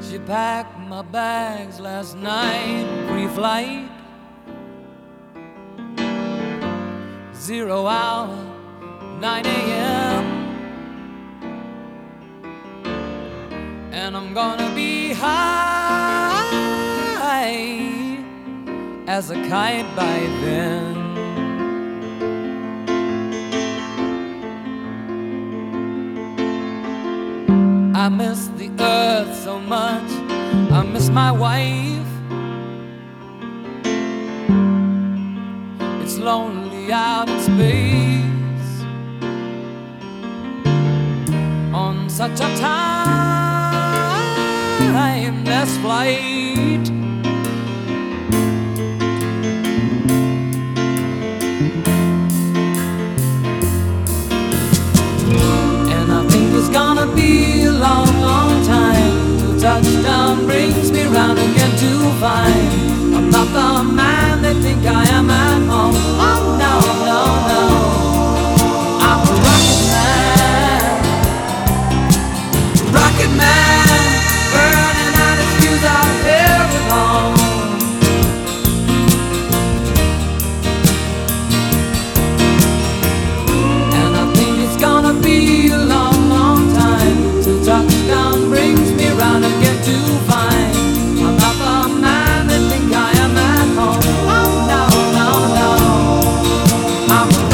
She packed my bags last night, pre-flight, 0 hour, 9 a.m. And I'm gonna be high as a kite by then. I miss the earth so much, I miss my wife. It's lonely out in space on such a timeless flight. And I think it's gonna be a long, long time till touchdown brings me round again to find I'm not the man they think I am at home. Oh no, no, no, I'm a rocket man, burning out his fuse out here at home. And I think it's gonna be a long, long time till touchdown brings me round again to find I'm not the man they think I am at home. Oh no, no, no, I'm a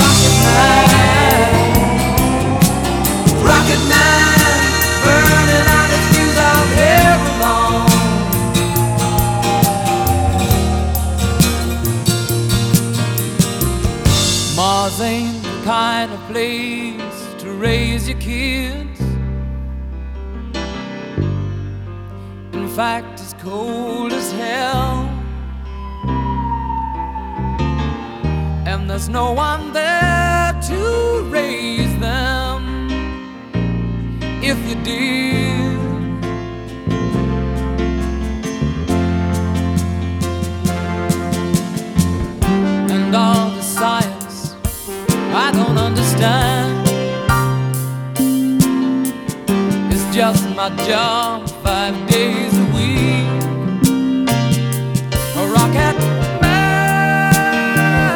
rocket man, burning out his fuse out here alone. Mars ain't the kind of place to raise your kids. In fact, it's cold as hell, and there's no one there to raise them if you did. And all the science I don't understand, it's just my job 5 days a week. A rocket man,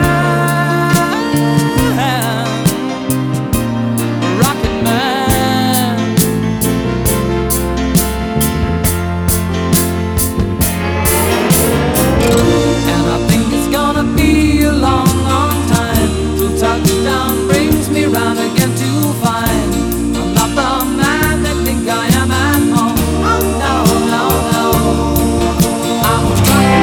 a rocket man. And I think it's gonna be a long, long time till touchdown brings me round again to find I'm not the man they think I am at home. Oh no, no, no, I'm a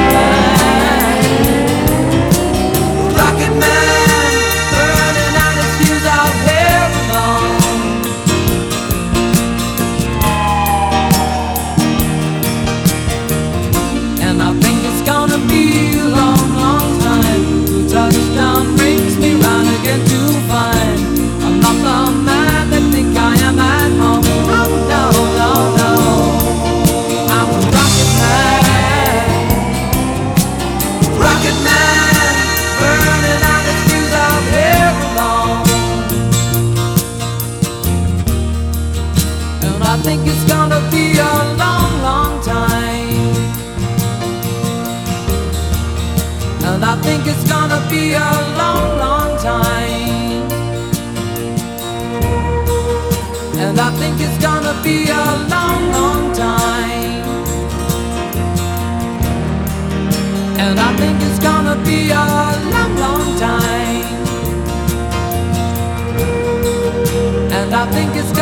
rocket man, burning out his fuse out here alone. And I think it's gonna be a long, long time till touchdown brings me round again to find I'm not the man they think I am at home. Oh no, no, no, I'm a rocket man, burning out his fuse out here alone. And I think it's gonna be a long, long time. And I think it's gonna be a long, long time. And I think it's gonna be a long, long time. And I think it's gonna be a long, long time. And I think it's